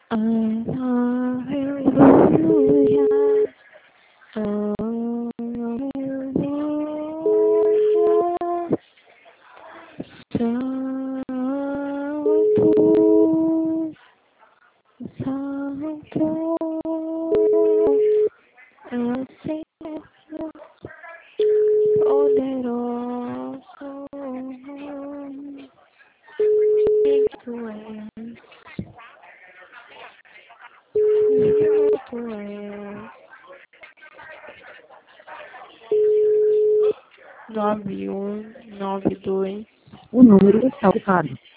Aleluia. Aleluia. Santo, Santo, é o Senhor poderoso, quem tu és, quem tu és. 9192. O número está ocupado.